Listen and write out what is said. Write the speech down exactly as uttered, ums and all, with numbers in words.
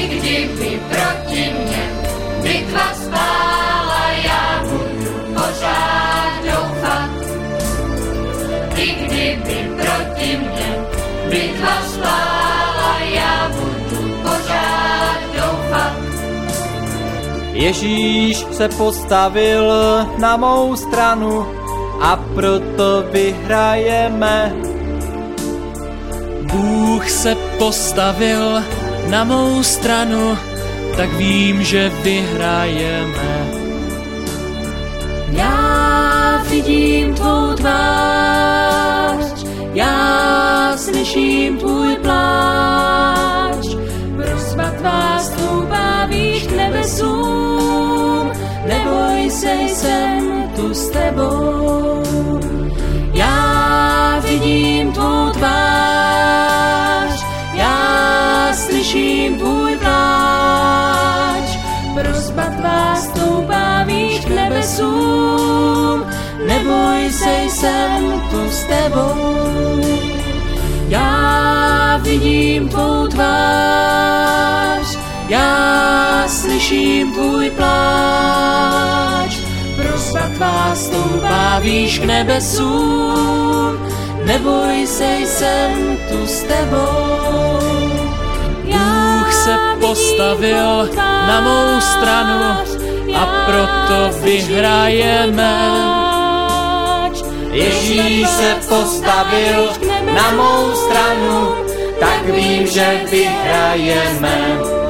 I kdyby proti mně bitva spála, já budu pořád doufat. I kdyby proti mně bitva spála, já budu pořád doufat. Ježíš se postavil na mou stranu a proto vyhrajeme. Bůh se postavil na mou stranu, tak vím, že vyhrajeme. Já vidím tvou tvář, já slyším tvůj pláč, prosba tvá stoupá výš k nebesům, neboj se, jsem tu s tebou. Já vidím tvou tvář, já slyším tvůj pláč, prosba tvá stoupá výš k nebesům, neboj se, jsem tu s tebou. Já vidím tvou tvář, já slyším tvůj pláč, prosba tvá stoupá výš k nebesům, neboj se, jsem tu s tebou. Bůh se postavil na mou stranu a proto vyhrajeme. Ježíš se postavil na mou stranu, tak vím, že vyhrajeme.